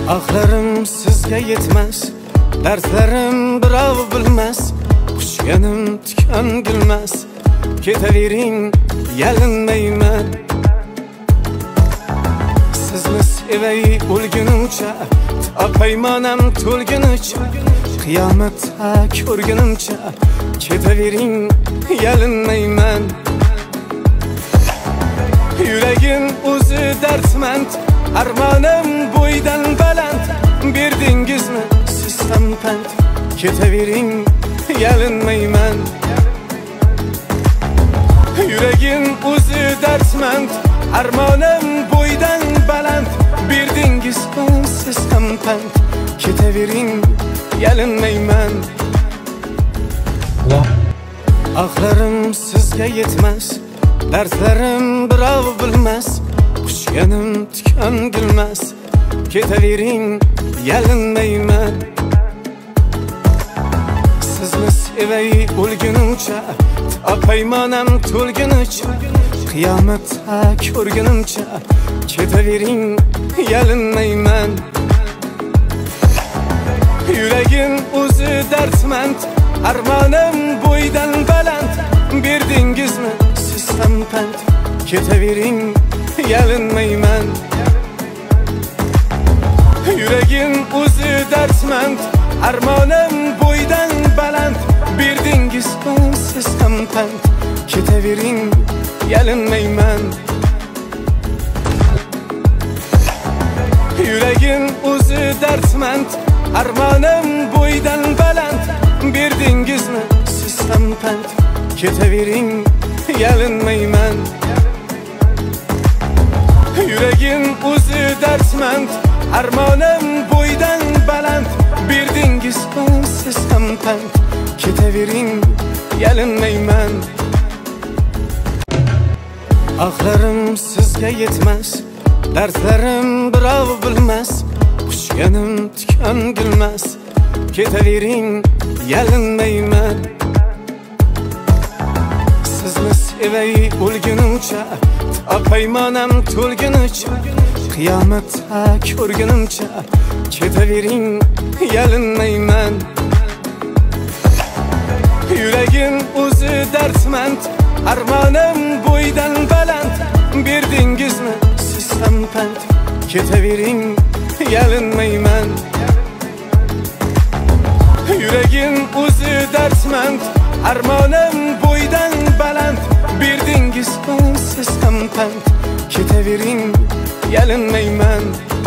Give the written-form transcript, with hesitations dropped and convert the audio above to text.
Ahlarım sizga yetmez, dardlarim birov bilmas, quchganim tikan bilmas. Ketavering, yalinmayman. Sizni sevay o'lgunimcha, topaymanam to'lgunicha, qiyomatda ko'rgunimcha. Ketavering, yalinmayman. Yuragim o'zi dardmand, armonim bo'ydan baland. Berdingizmi siz ham pand, ketavering, yalinmayman. Yuragim o'zi dardmand, armonim bo'ydan baland. Berdingizmi siz ham pand, ketavering, yalinmayman. Ahlarım sizga yetmez, dardlarim birov bilmas, quchganim tikan bilmas. Ketavering, yalinmayman. Sizni sevay o'lgunimcha, topaymanam to'lgunicha, qiyomatda ko'rgunimcha. Ketavering, yalinmayman. Yuragim o'zi dardmand, armonim bo'ydan baland. Berdingizmi siz ham pand, ketavering, yalinmayman. Yuragim o'zi dardmand, armonim bo'ydan baland. Berdingizmi siz ham pand, ketavering, yalinmayman. Yuragim o'zi dardmand, armonim bo'ydan baland. Berdingizmi siz ham pand, ketavering, yalinmayman. Yuragim o'zi dardmand, armonim bo'ydan baland. Berdingizmi siz ham pand, ketavering, yalinmayman. Yuragim o'zi dardmand, armonim bo'ydan baland. Berdingizmi siz ham pand, ketavering, yalinmayman. Yuragim o'zi dardmand, armonim bo'ydan baland. Berdingizmi siz ham pand, ketavering, yalinmayman. Yuragim o'zi dardmand, armonim bo'ydan baland. Berdingizmi siz ham pand, ketavering, yalinmayman. Ahlarım sizga yetmez, dardlarim birov bilmas, quchganim tikan bilmas. Ketavering, yalinmayman. Sizni sevay o'lgunimcha, topaymanam to'lgunicha, qiyomatda ko'rgunimcha. Ketavering, yalinmayman. Yuragim o'zi dardmand, armonim bo'ydan baland. Berdingizmi siz ham pand, ketavering, yalinmayman. Yuragim o'zi dardmand, armonim bo'ydan baland. Berdingizmi siz ham pand, ketavering, yalinmayman.